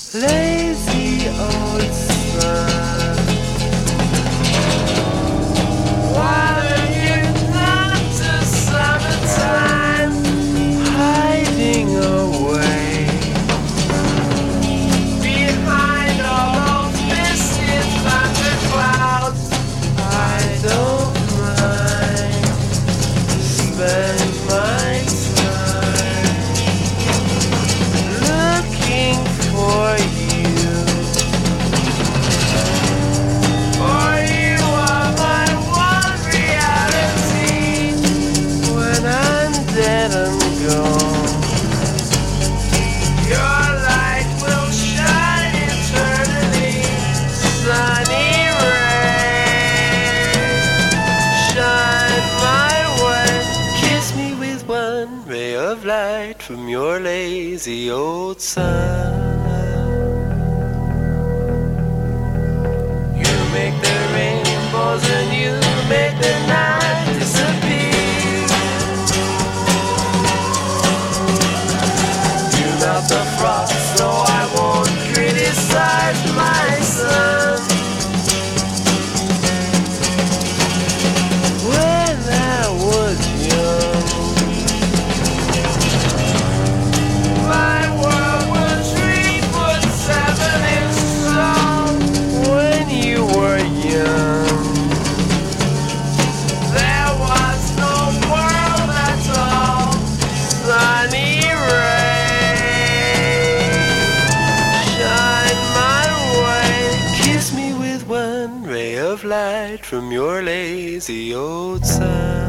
Lazy old sun, why don't you come to summertime, hiding away behind all those misty thunderclouds? I don't mind, spend my time looking for you. For you are my one reality. When I'm dead and gone, your light will shine eternally. Sunny rays shine my way. Kiss me with one ray of light from your lazy old sun. You make the rainbows and you make the night disappear. You melt the frost so I won't criticize my son. When I was young, my world was 3'7" tall. When you were young, there was no world at all. Sunny rays shine my way. Kiss me with one ray of light from your lazy old sun.